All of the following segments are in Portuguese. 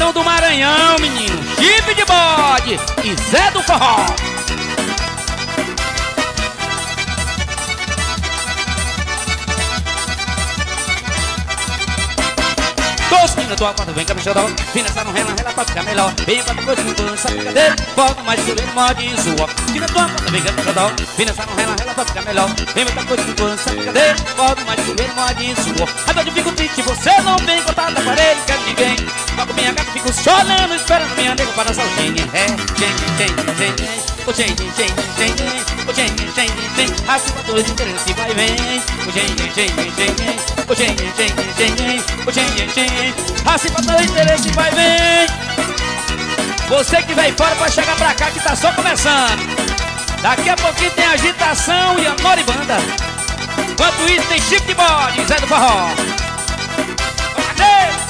Representação do Maranhão, menino. Chifre de bode e Zé do Forró. Tosquinha tua quando vem caprichadão. Vem nessa no rela pra ficar melhor. Vem pra coisa com tudo nessa brincadeira. Volta mais chuveiro, morde e sua. Tira tua quando vem caprichadão. Vem nessa no rela pra ficar melhor. Vem pra coisa com tudo nessa brincadeira. Volta mais chuveiro, morde e sua. Agora eu fico triste, você não vem contar da parede, quero ninguém. Toco minha gata, fico chorando, esperando minha nega para dançar o gênio. É, gênio. O gênio. O gênio. Assim pra todos os interesses vai e vem. O gênio. O gênio. O gênio. Assim pra todos os interesses vai e vem. Você que veio fora pra chegar pra cá que tá só começando. Daqui a pouquinho tem agitação e a moribanda. Enquanto isso tem chifre de bode, Zé do Forró. Cadê?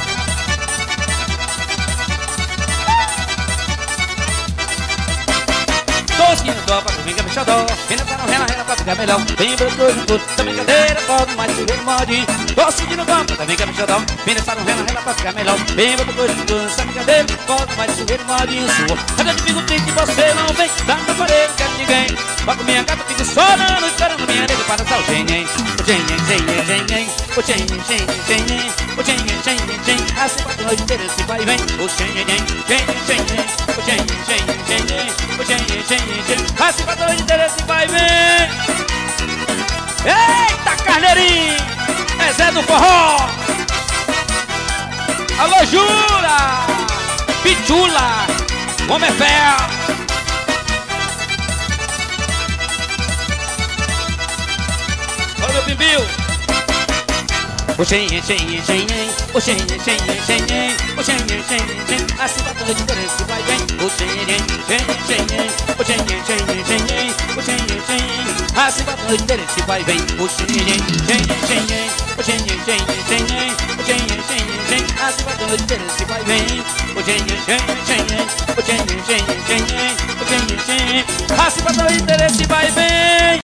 Tosquinha do pra comigo é mexador. Vem nessa no rela pra ficar melhor. Vem pra coisa tudo, essa brincadeira. Volta mais chuveiro, morde. Tosquinha no campo, também que é mexador. Vem nessa no rela pra ficar melhor. Vem pra coisa tudo, essa brincadeira. Volta mais chuveiro, morde em sua. Cadê eu fico triste, você não vem. Dá pra parede, não quero ninguém. Toco minha gata, fico chorando, esperando minha nega para dançar o gênio. O gênio. O gênio. O gênio. Assim pra todos os interesses vai e vem. O gênio. O gênio. Assim pra todos os interesses vai e vem. Eita, carneirinho! É Zé do Forró! Alô, Jura! Pichula! Homem é fé! Olha meu pimbio! O gênio. O gênio. Assim pra todos os interesses vai e vem. O gênio. O gênio. Assim pra todos os interesses vai e vem. O gênio. O gênio. Assim pra todos os interesses vai e vem. O gênio. O gênio. Assim pra todos os interesses vai e vem.